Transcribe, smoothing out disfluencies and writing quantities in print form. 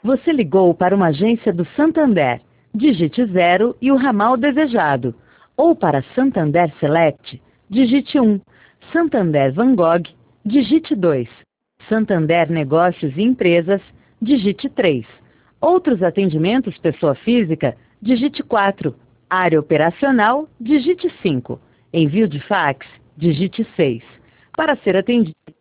Você ligou para uma agência do Santander. Digite 0 e o ramal desejado. Ou para Santander Select, digite 1. Santander Van Gogh, digite 2. Santander Negócios e Empresas, digite 3. Outros atendimentos pessoa física, digite 4. Área operacional, digite 5. Envio de fax, digite 6. Para ser atendido